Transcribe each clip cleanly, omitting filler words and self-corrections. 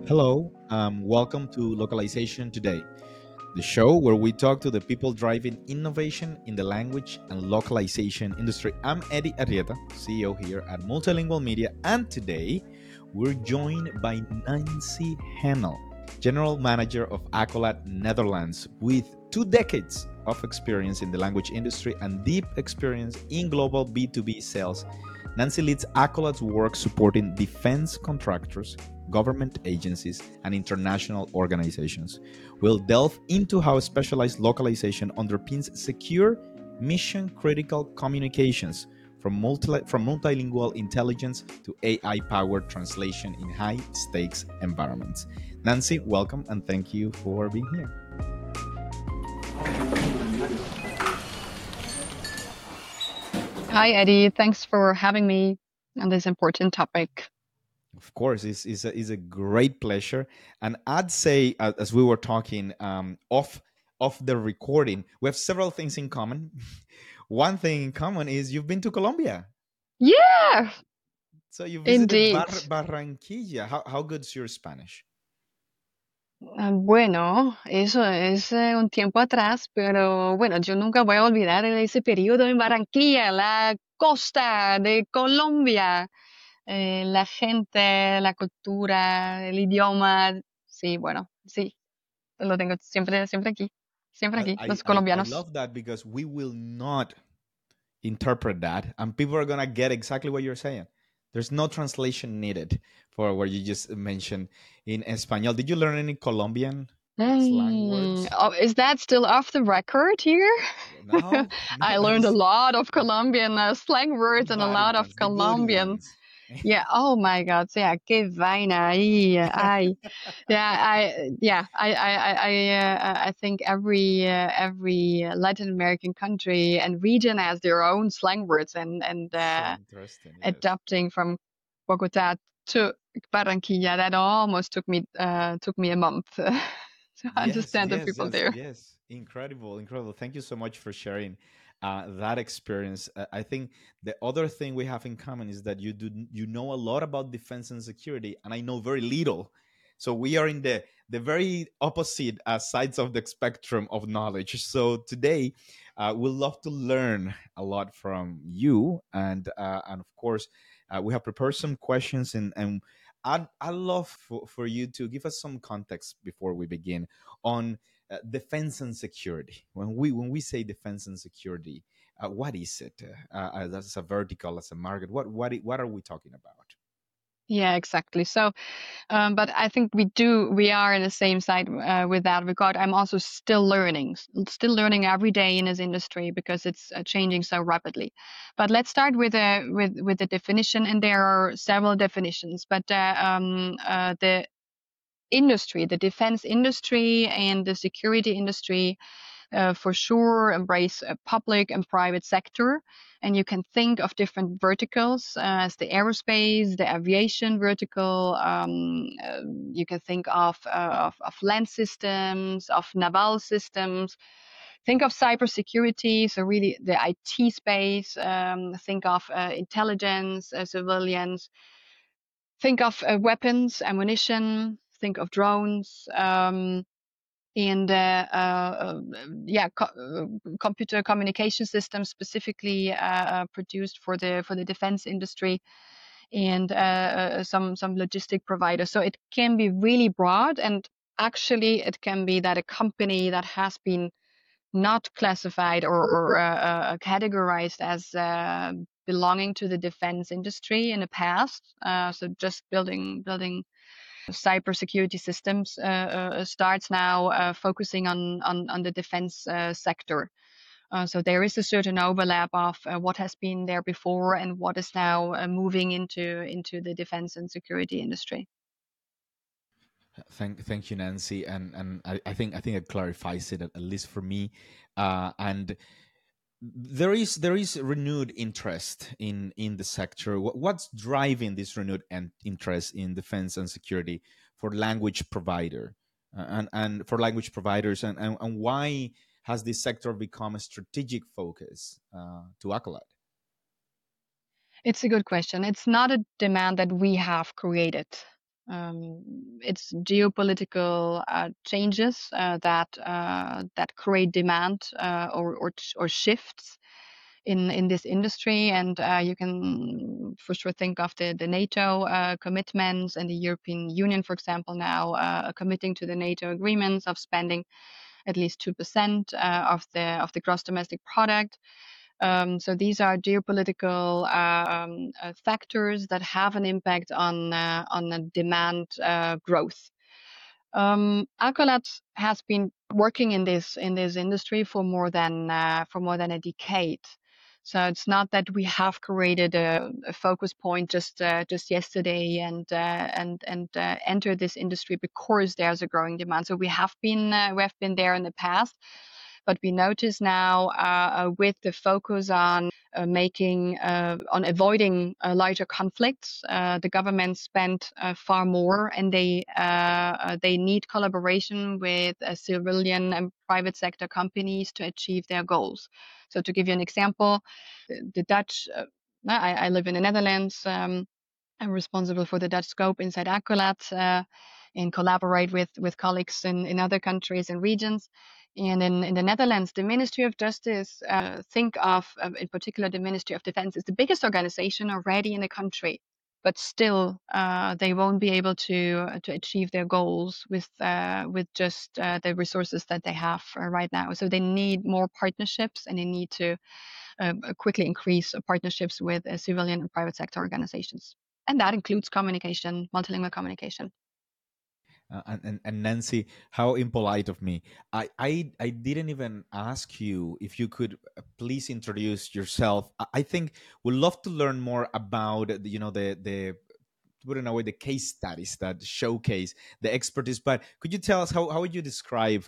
Hello, welcome to Localization Today, the show where we talk to the people driving innovation in the language and localization industry. I'm Eddie Arrieta, CEO here at Multilingual Media, and today we're joined by Nancy Hennel, General Manager of Accolade Netherlands, with 2 decades of experience in the language industry and deep experience in global B2B sales. Nancy leads Accolade's work supporting defense contractors, government agencies, and international organizations. We'll delve into how specialized localization underpins secure, mission critical communications from multilingual intelligence to AI powered translation in high stakes environments. Nancy, welcome and thank you for being here. Hi, Eddie. Thanks for having me on this important topic. Of course, it's a great pleasure. And I'd say, as we were talking off the recording, we have several things in common. One thing in common is you've been to Colombia. Yeah, So you visited indeed. Barranquilla. How good's your Spanish? Bueno, eso es un tiempo atrás, pero bueno, yo nunca voy a olvidar ese periodo en Barranquilla, la costa de Colombia, la gente, la cultura, el idioma. Sí, bueno, sí, lo tengo siempre, siempre aquí, los I colombianos. love that because we will not interpret that, and people are gonna get exactly what you're saying. There's no translation needed for what you just mentioned in Espanol. Did you learn any Colombian slang words? Oh, is that still off the record here? No, I no, that learned a is lot of Colombian slang the words and a bad lot of ones, the good Colombian. ones. Yeah. Oh my God. So, yeah. Que vaina. Ay. Yeah. I think every Latin American country and region has their own slang words and So interesting, yes. adapting from Bogota to Barranquilla. That almost took me a month to Yes, understand the yes, people yes, there. yes. Incredible, incredible. Thank you so much for sharing that experience. I think the other thing we have in common is that you know a lot about defense and security, and I know very little. So we are in the very opposite sides of the spectrum of knowledge. So today, we'll love to learn a lot from you, and of course, we have prepared some questions, and I'd love for you to give us some context before we begin on defense and security. When we say defense and security, what is it? As a vertical, as a market, what are we talking about? Yeah, exactly. So, but I think we are in the same side with that regard. I'm also still learning every day in this industry because it's changing so rapidly. But let's start with the definition, and there are several definitions. But the industry, the defense industry, and the security industry for sure embrace a public and private sector. And you can think of different verticals as the aerospace, the aviation vertical. You can think of land systems, of naval systems. Think of cybersecurity, so really the IT space. Think of intelligence, civilians. Think of weapons, ammunition. Think of drones. And yeah, computer communication systems specifically produced for the defense industry, and some logistic providers. So it can be really broad, and actually it can be that a company that has been not classified or categorized as belonging to the defense industry in the past. So just building cybersecurity systems starts now focusing on the defense sector. So there is a certain overlap of what has been there before and what is now moving into the defense and security industry. Thank you, Nancy, and I think it clarifies it at least for me, and there is renewed interest in the sector. What's driving this renewed interest in defense and security for language provider and for language providers, and why has this sector become a strategic focus to Accolade? It's a good question. It's not a demand that we have created. It's geopolitical changes that create demand or shifts in this industry, and you can for sure think of the NATO commitments and the European Union, for example, now committing to the NATO agreements of spending at least 2% of the gross domestic product. So these are geopolitical factors that have an impact on the demand growth. Accolade has been working in this industry for more than a decade. So it's not that we have created a focus point just yesterday and entered this industry because there's a growing demand. So we have been there in the past, but we notice now with the focus on avoiding larger conflicts, the government spent far more, and they need collaboration with civilian and private sector companies to achieve their goals. So to give you an example, the Dutch. I live in the Netherlands. I'm responsible for the Dutch scope inside Accolade, and collaborate with colleagues in other countries and regions. And in the Netherlands, the Ministry of Justice, think of, in particular, the Ministry of Defense is the biggest organization already in the country, but still they won't be able to achieve their goals with just the resources that they have right now. So they need more partnerships, and they need to quickly increase partnerships with civilian and private sector organizations. And that includes communication, multilingual communication. And Nancy, how impolite of me. I didn't even ask you if you could please introduce yourself. I think we'd love to learn more about the to put in a way the case studies that showcase the expertise. But could you tell us how would you describe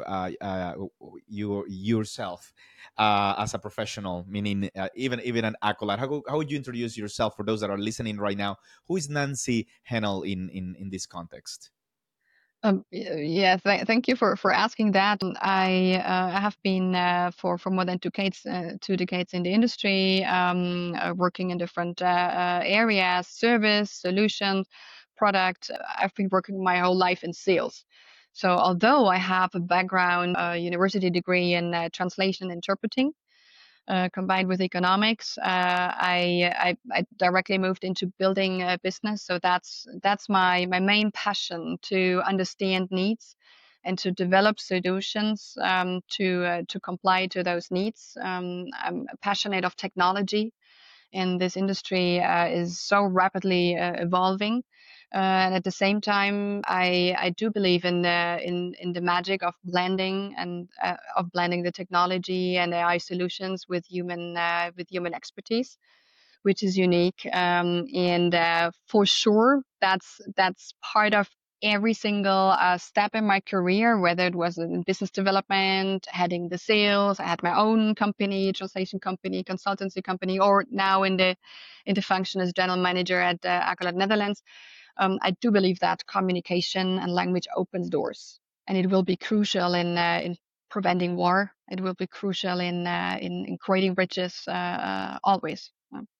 yourself as a professional, meaning even an accolade? How would you introduce yourself for those that are listening right now? Who is Nancy Hennel in this context? Yeah, thank you for asking that. I have been for more than 2 decades, 2 decades in the industry, working in different areas, service, solutions, product. I've been working my whole life in sales. So although I have a background, university degree in translation and interpreting, combined with economics, I directly moved into building a business. So that's my main passion, to understand needs and to develop solutions to comply to those needs. I'm passionate of technology, and this industry is so rapidly evolving. And at the same time, I do believe in the magic of blending and of blending the technology and AI solutions with human expertise, which is unique. And for sure, that's part of every single step in my career, whether it was in business development, heading the sales. I had my own company, translation company, consultancy company, or now in the function as general manager at Accolade Netherlands. I do believe that communication and language opens doors, and it will be crucial in preventing war. It will be crucial in creating bridges always.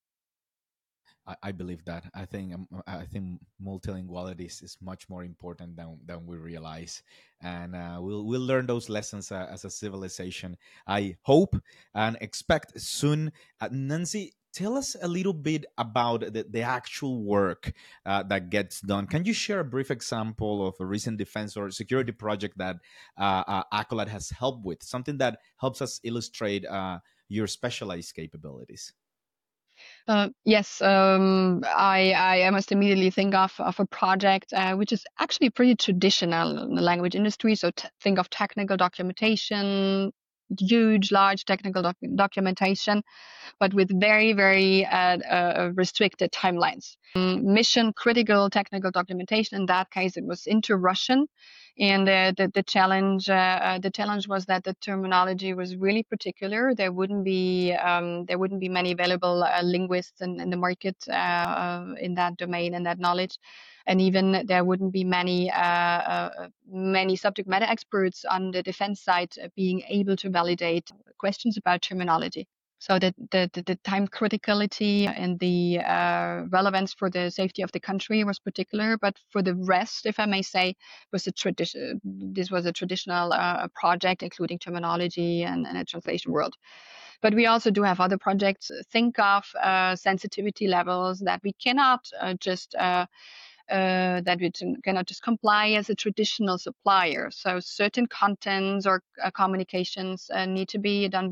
I believe that. I think multilinguality is much more important than we realize, and we'll learn those lessons as a civilization. I hope and expect soon. Nancy, tell us a little bit about the actual work that gets done. Can you share a brief example of a recent defense or security project that Accolade has helped with? Something that helps us illustrate your specialized capabilities. Yes, I must immediately think of a project which is actually pretty traditional in the language industry. So think of technical documentation, huge, large technical documentation, but with very, very restricted timelines. Mission critical technical documentation. In that case, it was into Russian, and the challenge was that the terminology was really particular. There wouldn't be many available linguists in the market in that domain and that knowledge, and even there wouldn't be many subject matter experts on the defense side being able to validate questions about terminology. So the time criticality and the relevance for the safety of the country was particular, but for the rest, if I may say, was a tradition. This was a traditional project, including terminology and a translation world. But we also do have other projects. Think of sensitivity levels that we cannot just that we cannot just comply as a traditional supplier. So certain contents or communications need to be done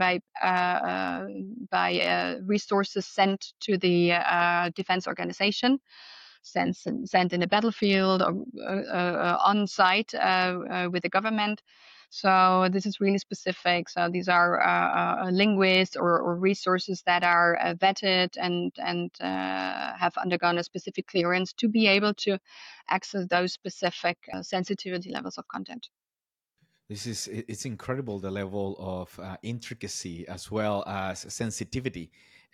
by resources sent to the defense organization, sent in the battlefield or on site with the government. So this is really specific. So these are linguists or resources that are vetted and have undergone a specific clearance to be able to access those specific sensitivity levels of content. It's incredible, the level of intricacy as well as sensitivity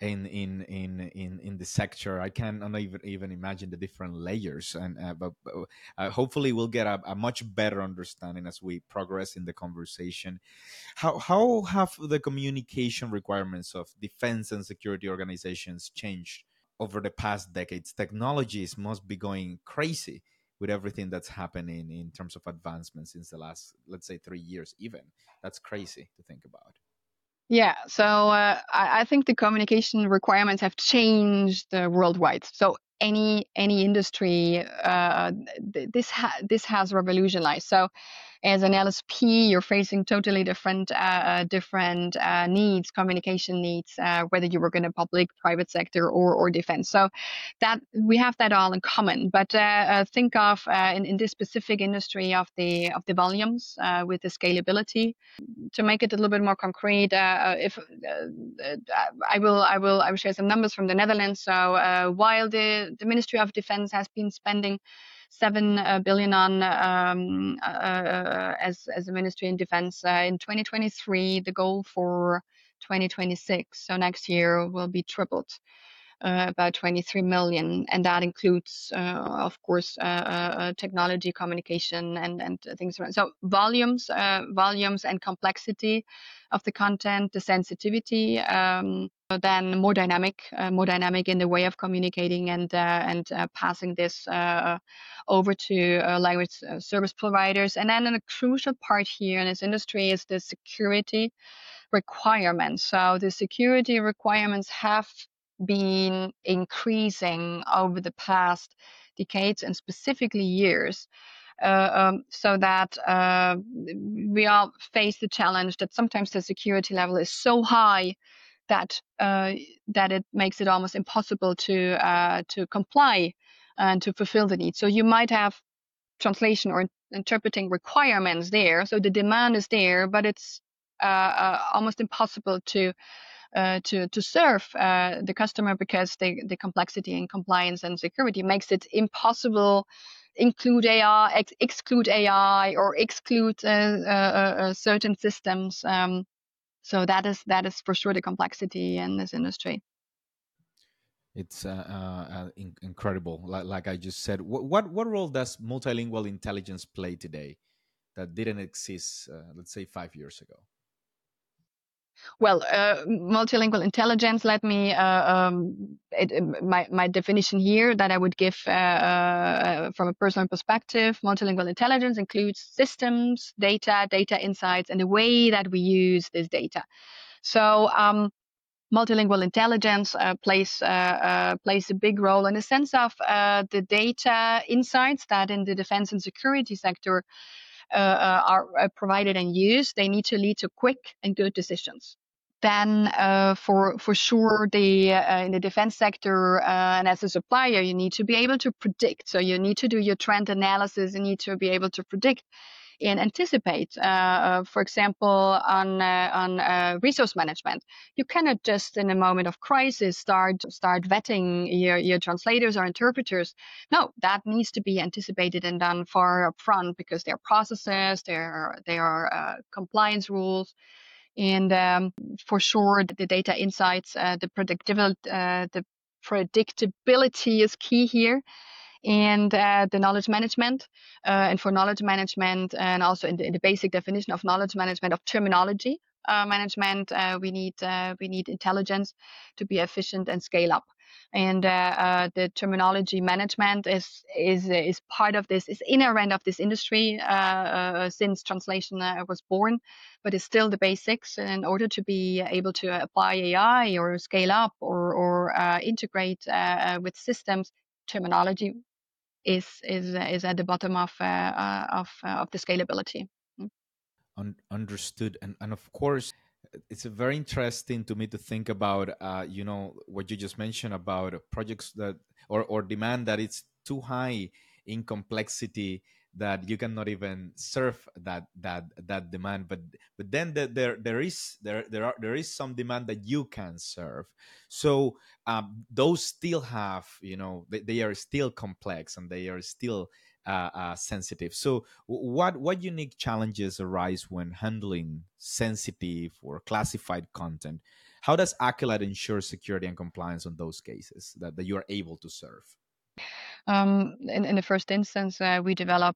in the sector. I cannot even imagine the different layers, and but hopefully we'll get a much better understanding as we progress in the conversation. How have the communication requirements of defense and security organizations changed over the past decades? Technologies must be going crazy with everything that's happening in terms of advancement since the last, let's say, 3 years. Even that's crazy to think about. Yeah, so I think the communication requirements have changed worldwide. So any industry, this has revolutionized. So as an LSP, you're facing totally different needs, communication needs, whether you work in a public, private sector, or defense. So that we have that all in common. But think of in this specific industry of the volumes with the scalability. To make it a little bit more concrete, if I will share some numbers from the Netherlands. So while the Ministry of Defense has been spending 7 billion on as a ministry in defense in 2023, the goal for 2026, so next year, will be tripled. About 23 million, and that includes, of course, technology, communication, and things around. So volumes and complexity of the content, the sensitivity, then more dynamic in the way of communicating and passing this over to language service providers. And then a crucial part here in this industry is the security requirements. So the security requirements have been increasing over the past decades and specifically years. So that we all face the challenge that sometimes the security level is so high that that it makes it almost impossible to comply and to fulfill the need. So you might have translation or interpreting requirements there. So the demand is there, but it's almost impossible to serve the customer because the complexity and compliance and security makes it impossible include AI, exclude AI, or exclude certain systems. So that is for sure the complexity in this industry. It's incredible. Like I just said, what role does multilingual intelligence play today that didn't exist, let's say, 5 years ago? Well, multilingual intelligence. Let me my definition here that I would give from a personal perspective. Multilingual intelligence includes systems, data insights, and the way that we use this data. So multilingual intelligence plays a big role in the sense of the data insights that in the defense and security sector are provided and used. They need to lead to quick and good decisions. Then, for sure, the in the defense sector and as a supplier, you need to be able to predict. So you need to do your trend analysis. You need to be able to predict and anticipate. For example, on resource management, you cannot just in a moment of crisis start vetting your translators or interpreters. No, that needs to be anticipated and done far upfront because there are processes, there are compliance rules, and for sure the data insights, the predictability is key here, and the knowledge management, and for knowledge management, and also in the basic definition of knowledge management of terminology. management. We need intelligence to be efficient and scale up. And the terminology management is part of this, is inherent of this industry since translation was born, but it's still the basics. And in order to be able to apply AI or scale up or integrate with systems, terminology is at the bottom of the scalability. Mm. Understood. And of course, it's very interesting to me to think about what you just mentioned about projects that or demand that it's too high in complexity that you cannot even serve that demand, but then there is some demand that you can serve. So those still have, they are still complex and they are still sensitive. So what unique challenges arise when handling sensitive or classified content? How does Acolyte ensure security and compliance on those cases that you are able to serve? In the first instance, we develop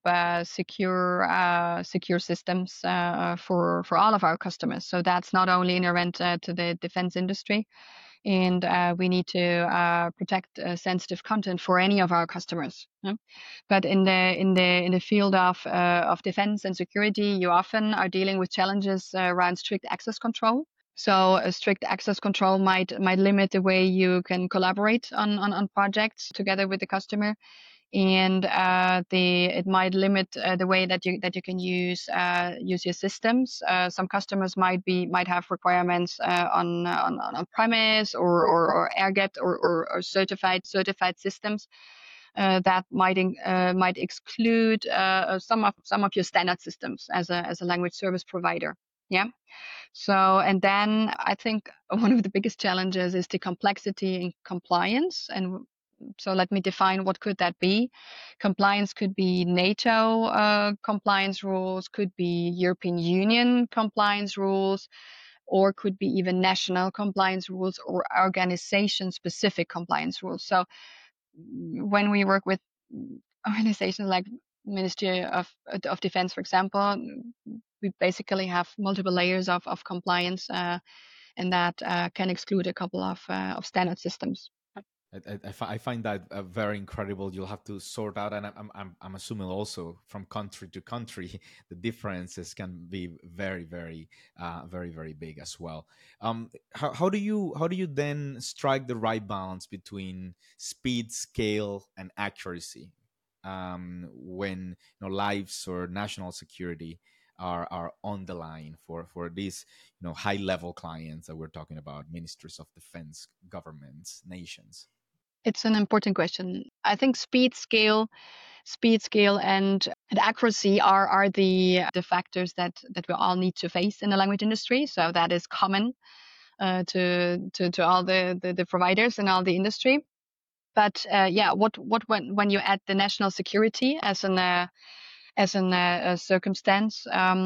secure systems for all of our customers. So that's not only inherent to the defense industry, and we need to protect sensitive content for any of our customers. But in the field of defense and security, you often are dealing with challenges around strict access control. So a strict access control might limit the way you can collaborate on projects together with the customer, and it might limit the way that you can use your systems. Some customers might have requirements on premise or air gapped or certified systems that might exclude some of your standard systems as a language service provider. Yeah. So, and then I think one of the biggest challenges is the complexity in compliance. And so let me define what could that be. Compliance could be NATO compliance rules, could be European Union compliance rules, or could be even national compliance rules or organization specific compliance rules. So when we work with organizations like Ministry of Defense, for example, we basically have multiple layers of compliance, and that can exclude a couple of standard systems. I find that very incredible. You'll have to sort out, and I'm assuming also from country to country, the differences can be very big as well. How do you then strike the right balance between speed, scale, and accuracy when lives or national security are on the line for these high level clients that we're talking about, ministries of defense, governments, nations? It's an important question. I think speed, scale, and accuracy are the factors that we all need to face in the language industry. So that is common to all the providers and all the industry. But yeah, when you add the national security as an circumstance,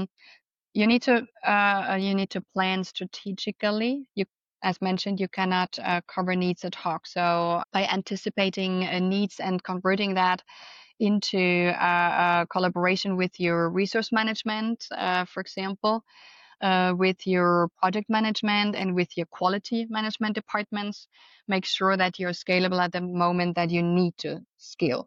you need to plan strategically. As mentioned, you cannot cover needs ad hoc. So by anticipating needs and converting that into collaboration with your resource management, for example, with your project management and with your quality management departments, make sure that you're scalable at the moment that you need to scale.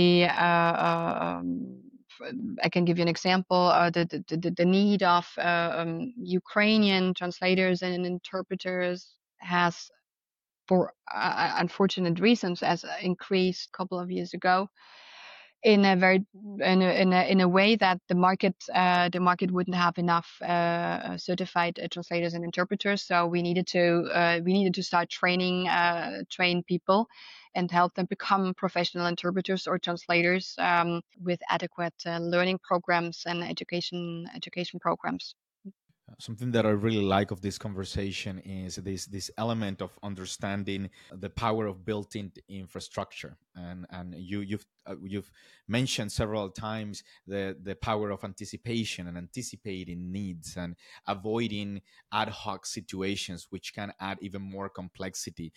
I can give you an example. The need of Ukrainian translators and interpreters has, for unfortunate reasons, has increased a couple of years ago in a very in a way that the market wouldn't have enough certified translators and interpreters. So we needed to start train people and help them become professional interpreters or translators with adequate learning programs and education programs. Something that I really like of this conversation is this element of understanding the power of built-in infrastructure, and you've you've mentioned several times the power of anticipation and anticipating needs and avoiding ad hoc situations, which can add even more complexity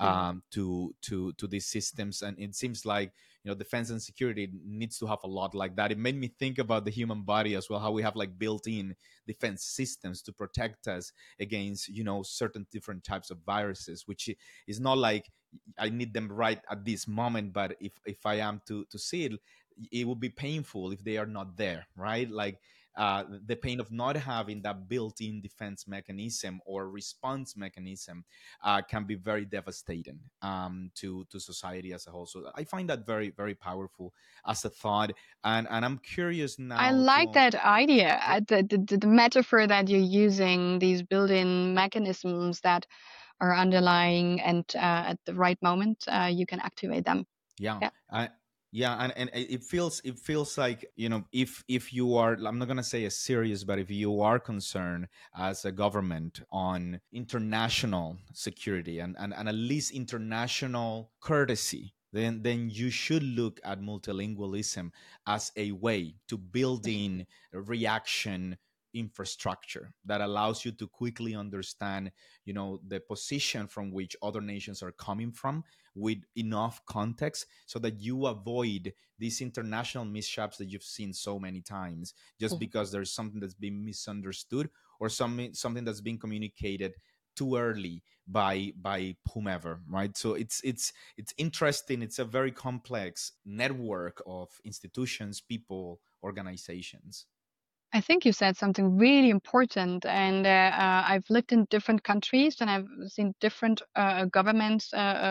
to these systems. And it seems like, defense and security needs to have a lot like that. It made me think about the human body as well, how we have like built-in defense systems to protect us against, certain different types of viruses, which is not like I need them right at this moment, but if I am to see it, it will be painful if they are not there, right? Like the pain of not having that built-in defense mechanism or response mechanism can be very devastating to society as a whole. So I find that very, very powerful as a thought, and I'm curious I now like to. that idea, Yeah, the metaphor that you're using, these built-in mechanisms that are underlying, and at the right moment, you can activate them. yeah. Yeah. Yeah, and it feels like, if you are, I'm not going to say a serious, but if you are concerned as a government on international security and at least international courtesy, then you should look at multilingualism as a way to build in a reaction infrastructure that allows you to quickly understand, the position from which other nations are coming from with enough context so that you avoid these international mishaps that you've seen so many times just Mhm. because there's something that's been misunderstood or something that's been communicated too early by whomever, right? So it's interesting. It's a very complex network of institutions, people, organizations. I think you said something really important, and I've lived in different countries, and I've seen different governments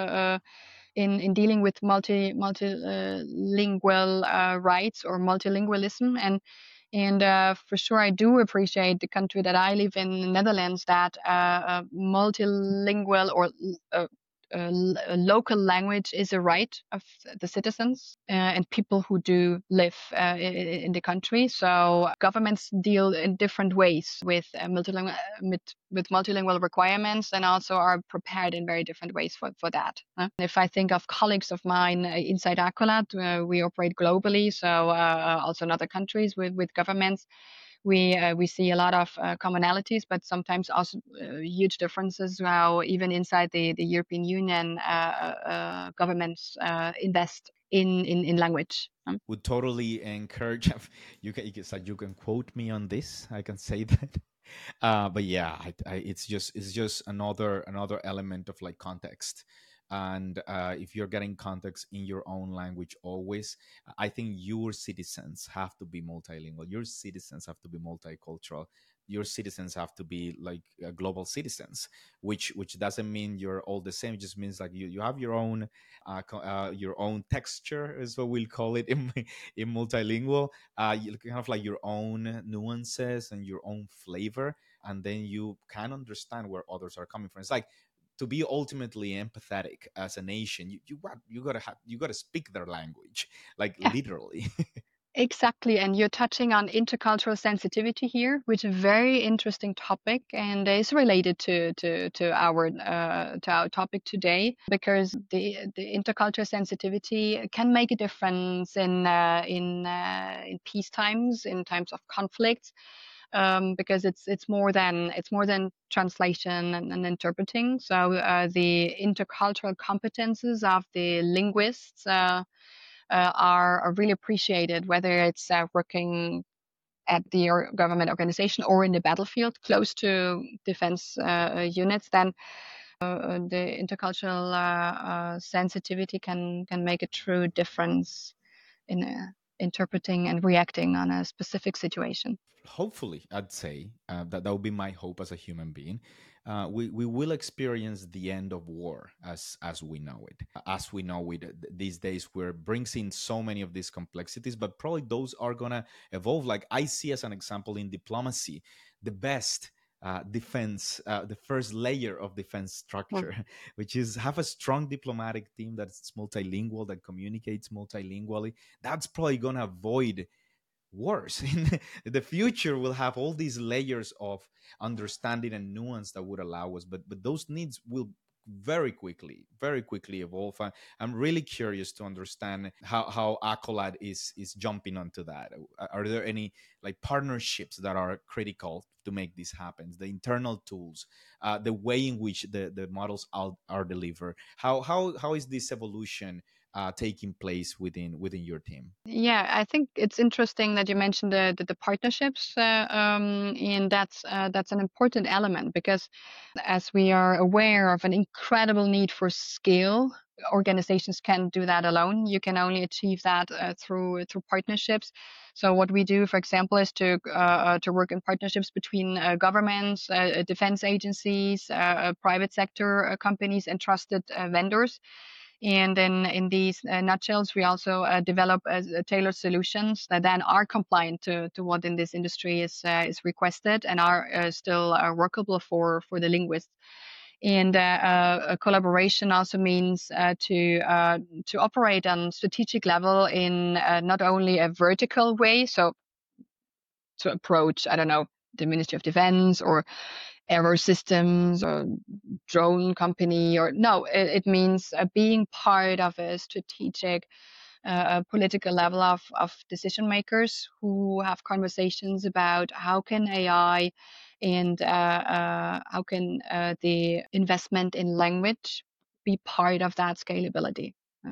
in dealing with multilingual rights or multilingualism, and for sure I do appreciate the country that I live in, the Netherlands, that multilingual or a local language is a right of the citizens and people who do live in the country. So governments deal in different ways with with multilingual requirements, and also are prepared in very different ways for that. If I think of colleagues of mine inside Accolade, we operate globally, so also in other countries with governments. We see a lot of commonalities, but sometimes also huge differences. How even inside the European Union, governments invest in language. Would totally encourage. You can quote me on this. I can say that. But yeah, it's just another element of like context. And if you're getting context in your own language always, I think your citizens have to be multilingual. Your citizens have to be multicultural. Your citizens have to be like global citizens, which doesn't mean you're all the same. It just means like you have your own texture, is what we'll call it in multilingual. You kind of like your own nuances and your own flavor, and then you can understand where others are coming from. It's like to be ultimately empathetic as a nation, you gotta speak their language, like Yeah. literally. Exactly, and you're touching on intercultural sensitivity here, which is a very interesting topic, and is related to our topic today, because the intercultural sensitivity can make a difference in peace times, in times of conflicts, because it's more than translation and interpreting. So the intercultural competences of the linguists. Are really appreciated, whether it's working at the government organization or in the battlefield close to defense units. Then the intercultural sensitivity can make a true difference in interpreting and reacting on a specific situation. Hopefully, I'd say that would be my hope as a human being. We will experience the end of war as we know it. As we know it these days, where brings in so many of these complexities, but probably those are gonna evolve. Like I see as an example in diplomacy, the best defense, the first layer of defense Mm. structure, which is have a strong diplomatic team that's multilingual, that communicates multilingually. That's probably gonna avoid worse. In the future we'll have all these layers of understanding and nuance that would allow us, but those needs will very quickly evolve. I'm really curious to understand how Accolade is jumping onto that. Are there any like partnerships that are critical to make this happen? The internal tools, the way in which the models are delivered. How is this evolution taking place within your team? Yeah, I think it's interesting that you mentioned the partnerships, and that's an important element because as we are aware of an incredible need for scale, organizations can't do that alone. You can only achieve that through partnerships. So what we do, for example, is to work in partnerships between governments, defense agencies, private sector companies, and trusted vendors. And then in these nutshells, we also develop tailored solutions that then are compliant to what in this industry is requested and are still workable for the linguists. And a collaboration also means to operate on strategic level in not only a vertical way, so to approach, I don't know, the Ministry of Defense or Aero Systems or drone company, or no, it means being part of a strategic political level of decision makers who have conversations about how can AI and how can the investment in language be part of that scalability. Uh,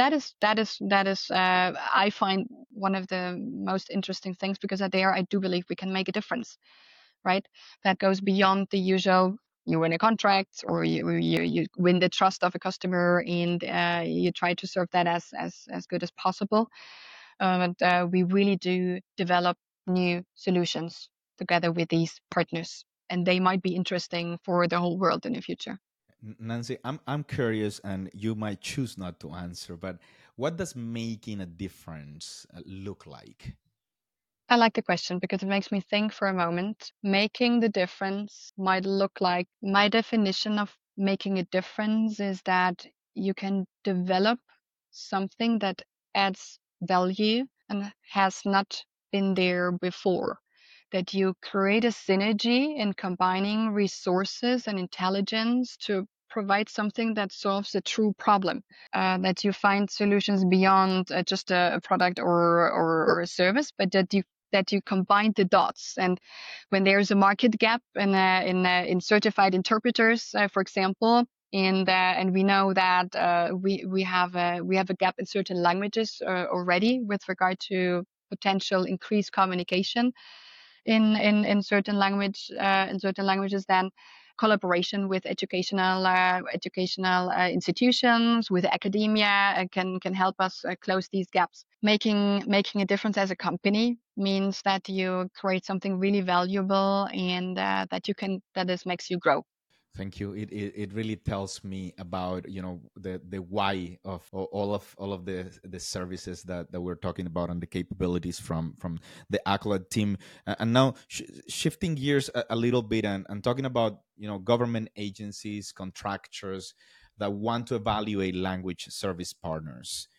that is I find one of the most interesting things, because there I do believe we can make a difference, right? That goes beyond the usual. You win a contract, or you win the trust of a customer, and you try to serve that as good as possible. And we really do develop new solutions together with these partners, and they might be interesting for the whole world in the future. Nancy, I'm curious, and you might choose not to answer, but what does making a difference look like? I like the question because it makes me think for a moment. Making the difference might look like, my definition of making a difference is that you can develop something that adds value and has not been there before. That you create a synergy in combining resources and intelligence to provide something that solves a true problem. That you find solutions beyond just a product or a service, but that you combine the dots. And when there's a market gap in certified interpreters, for example, and we know that we have a gap in certain languages already with regard to potential increased communication in certain languages, then collaboration with educational institutions, with academia, can help us close these gaps. Making a difference as a company means that you create something really valuable, and that this makes you grow. Thank you. It really tells me about the why of all of the services that we're talking about, and the capabilities from the Accolade team. And now shifting gears a little bit, and talking about government agencies, contractors that want to evaluate language service partners.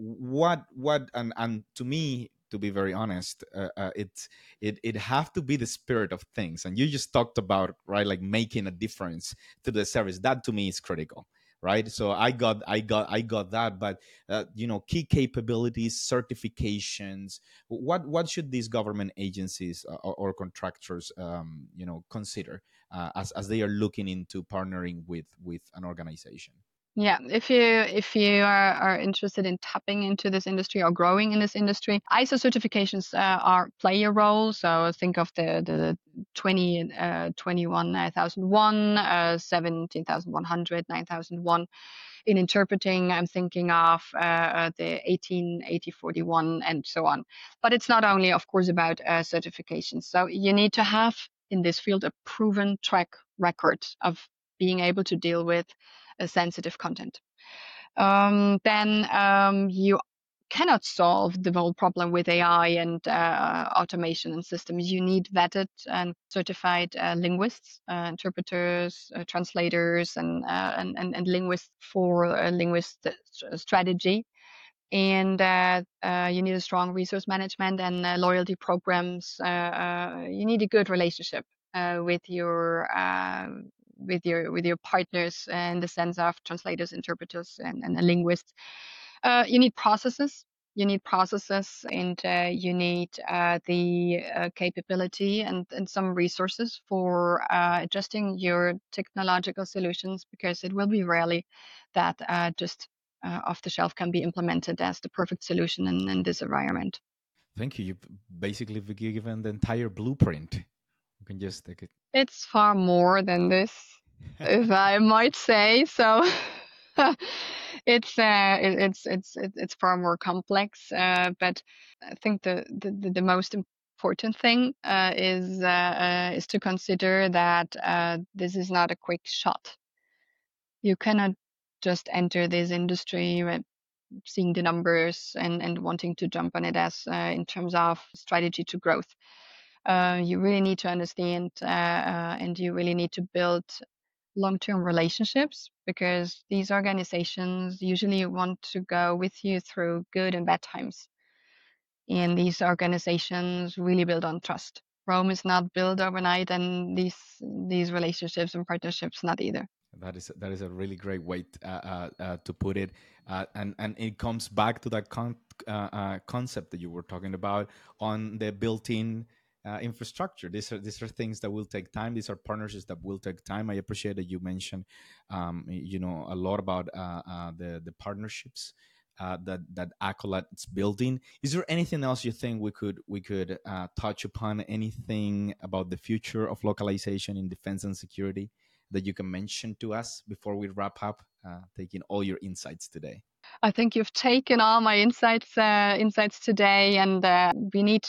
And to me, to be very honest, it have to be the spirit of things, and you just talked about, right, like making a difference to the service. That to me is critical, right? So I got that. But key capabilities, certifications, what should these government agencies or contractors consider as they are looking into partnering with an organization? Yeah, if you are interested in tapping into this industry or growing in this industry, ISO certifications are play a role. So think of the 21,001, 17,100, 9,001. In interpreting, I'm thinking of the 18,8041 and so on. But it's not only, of course, about certifications. So you need to have in this field a proven track record of being able to deal with sensitive content. Then you cannot solve the whole problem with AI and automation and systems. You need vetted and certified linguists, interpreters, translators, and linguists for linguist strategy. And you need a strong resource management and loyalty programs. You need a good relationship with your with your partners in the sense of translators, interpreters, and linguists. You need processes. You need processes, and you need the capability and some resources for adjusting your technological solutions, because it will be rarely that just off the shelf can be implemented as the perfect solution in this environment. Thank you. You've basically given the entire blueprint. You can just take it. It's far more than this, if I might say so. It's far more complex, but I think the most important thing is to consider that this is not a quick shot. You cannot just enter this industry with seeing the numbers and wanting to jump on it as in terms of strategy to growth. You really need to understand and you really need to build long-term relationships, because these organizations usually want to go with you through good and bad times. And these organizations really build on trust. Rome is not built overnight, and these relationships and partnerships not either. That is a really great way to put it, and it comes back to that concept that you were talking about on the built-in infrastructure. These are things that will take time. These are partnerships that will take time. I appreciate that you mentioned, a lot about the partnerships that Accolade is building. Is there anything else you think we could touch upon? Anything about the future of localization in defense and security that you can mention to us before we wrap up, taking all your insights today? I think you've taken all my insights today, and we need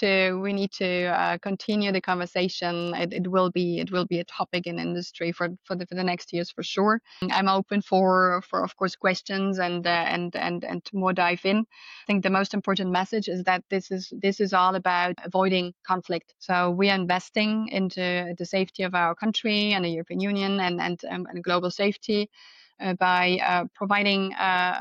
to continue the conversation. It will be a topic in industry for the next years for sure. I'm open for of course questions and more dive in. I think the most important message is that this is all about avoiding conflict. So we are investing into the safety of our country and the European Union and global safety by providing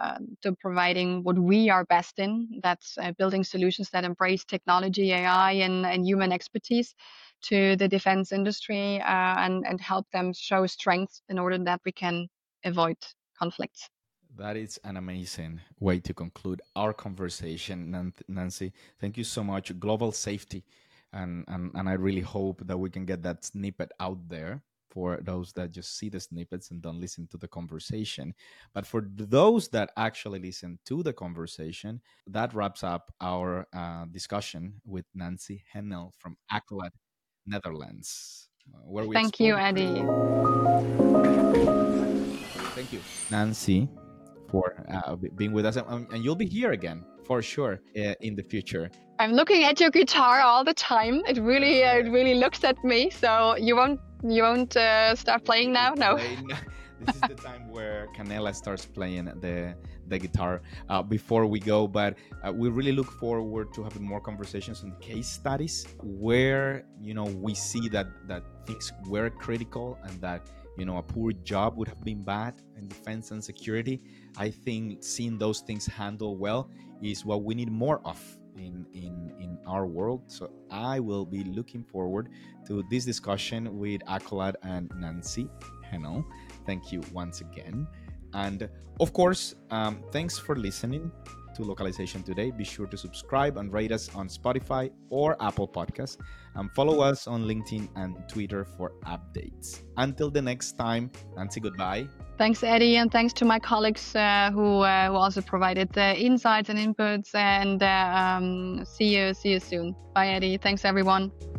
what we are best in. That's building solutions that embrace technology, AI, and human expertise to the defense industry and help them show strength in order that we can avoid conflicts. That is an amazing way to conclude our conversation, Nancy. Thank you so much. Global safety, and I really hope that we can get that snippet out there for those that just see the snippets and don't listen to the conversation. But for those that actually listen to the conversation, that wraps up our discussion with Nancy Henel from Accolade, Netherlands, where we Thank you, explored. Eddie. Thank you, Nancy, for being with us, and you'll be here again for sure in the future. I'm looking at your guitar all the time. It really looks at me. So you won't start playing now? No. This is the time where Canela starts playing the guitar before we go. But we really look forward to having more conversations on the case studies where we see that things were critical and that a poor job would have been bad in defense and security. I think seeing those things handled well is what we need more of in our world. So I will be looking forward to this discussion with Accolade and Nancy Henel. Thank you once again. And of course, thanks for listening to Localization Today. Be sure to subscribe and rate us on Spotify or Apple Podcasts, and follow us on LinkedIn and Twitter for updates. Until the next time, Nancy, goodbye. Thanks, Eddie, and thanks to my colleagues who also provided the insights and inputs. And see you soon. Bye, Eddie. Thanks, everyone.